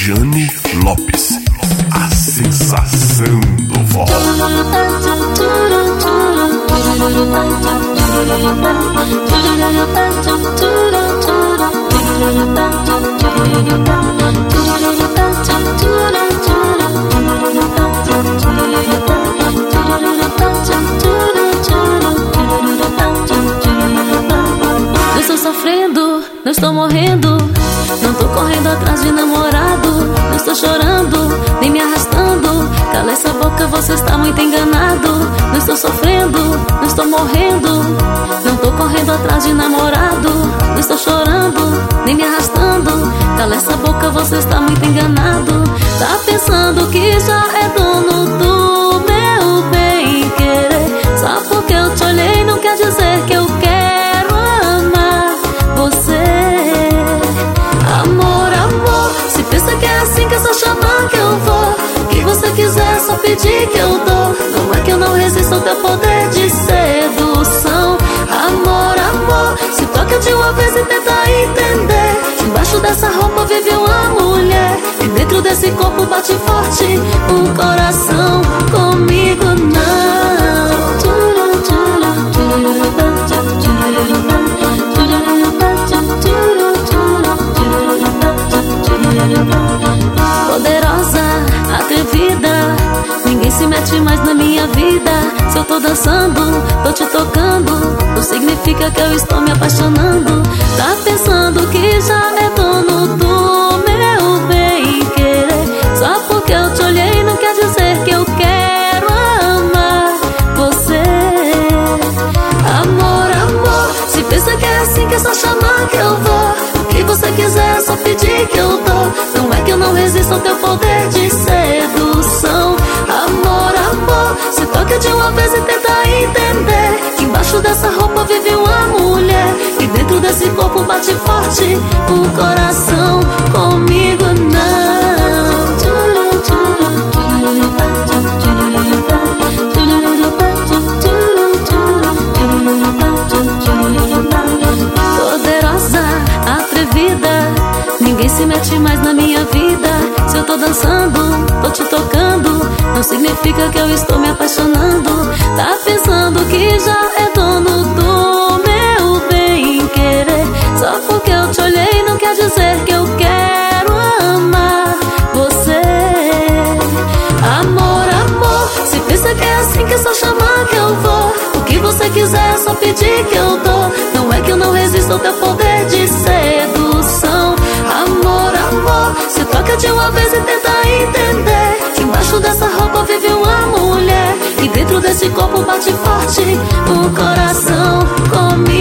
Jane Lopes, a sensação do forró. Não estou sofrendo, não estou morrendo, não tô correndo atrás de namorado. Não estou chorando, nem me arrastando. Cala essa boca, você está muito enganado. Não estou sofrendo, não estou morrendo, não tô correndo atrás de namorado. Não estou chorando, nem me arrastando. Cala essa boca, você está muito enganado. Tá pensando que já é dono do meu bem querer. Só porque eu te olhei não quer dizer que eu quero amar você. Amor, amor, se pensa que é assim que é só chamar que eu vou. O que você quiser é só pedir que eu dou. Não é que eu não resisto ao teu poder de sedução. Amor, amor, se toca de uma vez e tenta entender. Embaixo dessa roupa vive uma mulher, e dentro desse corpo bate forte um coração. Comigo não. Poderosa, atrevida, ninguém se mete mais na minha vida. Se eu tô dançando, tô te tocando, não significa que eu estou me apaixonando. Tá pensando que já é dono do meu bem querer. Só porque eu te olhei não quer dizer que eu quero amar você. Amor, amor, se pensa que é assim que é só chamar que eu vou. O que você quiser é só pedir que eu dou. Não é que eu não resisto ao teu poder de sedução. Amor, amor, se toca de uma vez e tenta entender. Que embaixo dessa roupa vive uma mulher, e dentro desse corpo bate forte um coração. Comigo não. Poderosa, atrevida, ninguém se mete mais na minha vida. Se eu tô dançando, tô te tocando, não significa que eu estou me apaixonando. Tá pensando que já é dono do meu bem querer. Só porque eu te olhei não quer dizer que eu quero amar você. Amor, amor, se pensa que é assim que é só chamar que eu vou. O que você quiser é só pedir que eu dou. Não é que eu não resisto ao teu poder de sedução. Amor, amor, se toca de uma vez e tenta entender. Que embaixo dessa roupa vive uma mulher, e dentro desse corpo bate forte um coração. Comigo